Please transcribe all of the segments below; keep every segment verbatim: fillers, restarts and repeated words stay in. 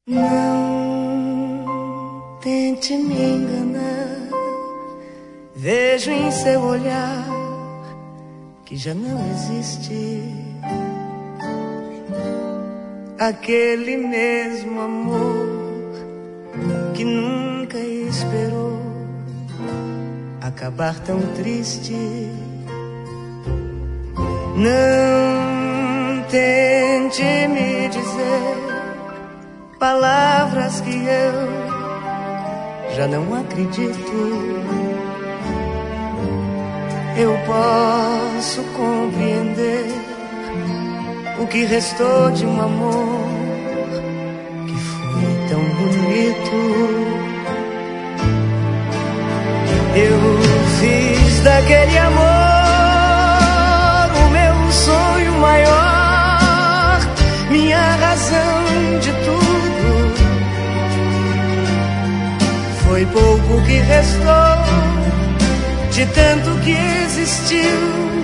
Não tente me enganar, vejo em seu olhar que já não existe aquele mesmo amor que nunca esperou acabar tão triste. Não tente me dizer palavras que eu já não acredito. Eu posso compreender o que restou de um amor que foi tão bonito. Eu fiz daquele amor o meu sonho maior, minha razão de tudo. Foi pouco que restou de tanto que existiu,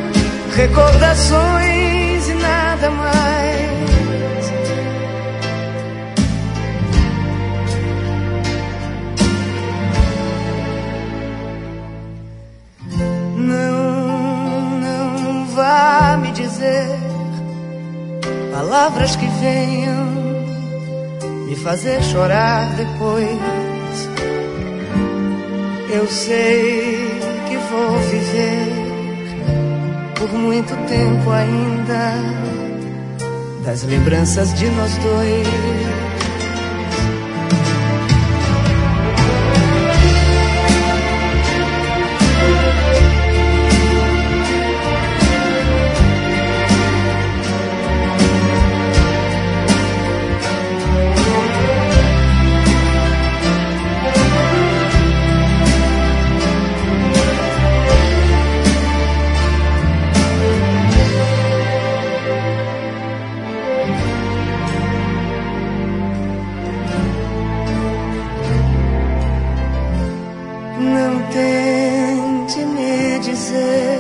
recordações e nada mais. Não, não vá me dizer palavras que venham me fazer chorar depois. Eu sei que vou viver por muito tempo ainda das lembranças de nós dois. Não tente me dizer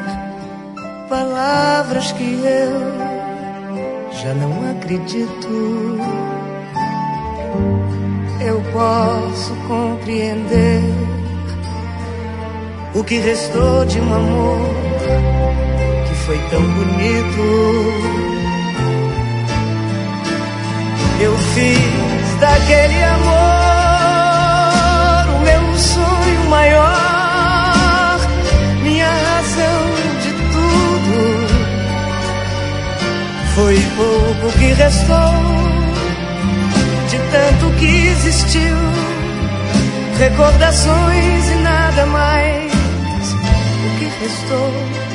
palavras que eu já não acredito. Eu posso compreender o que restou de um amor que foi tão bonito. Eu fiz daquele amor maior, minha razão de tudo. Foi pouco que restou de tanto que existiu, recordações e nada mais. O que restou,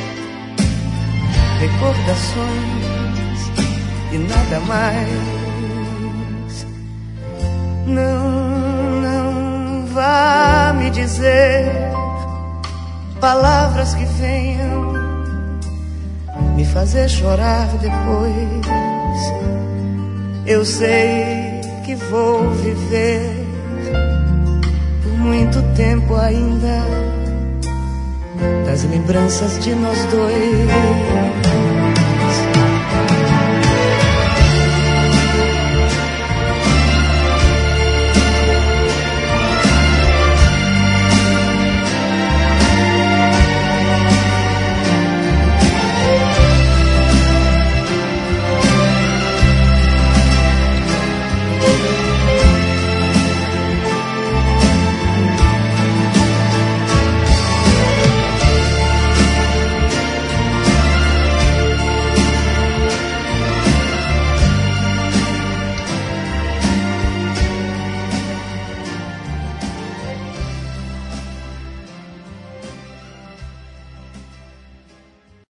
recordações e nada mais. Não vá me dizer palavras que venham me fazer chorar depois. Eu sei que vou viver por muito tempo ainda das lembranças de nós dois.